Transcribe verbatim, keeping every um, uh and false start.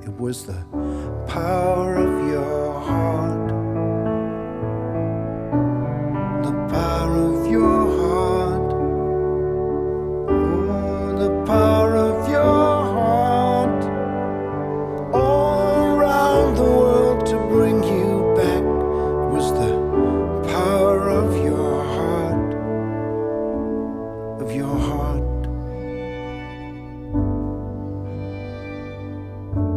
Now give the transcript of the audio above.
It was the power of your heart. The power of your heart. Oh, the power of your heart. All around the world to bring you back was the power of your heart. Of your heart.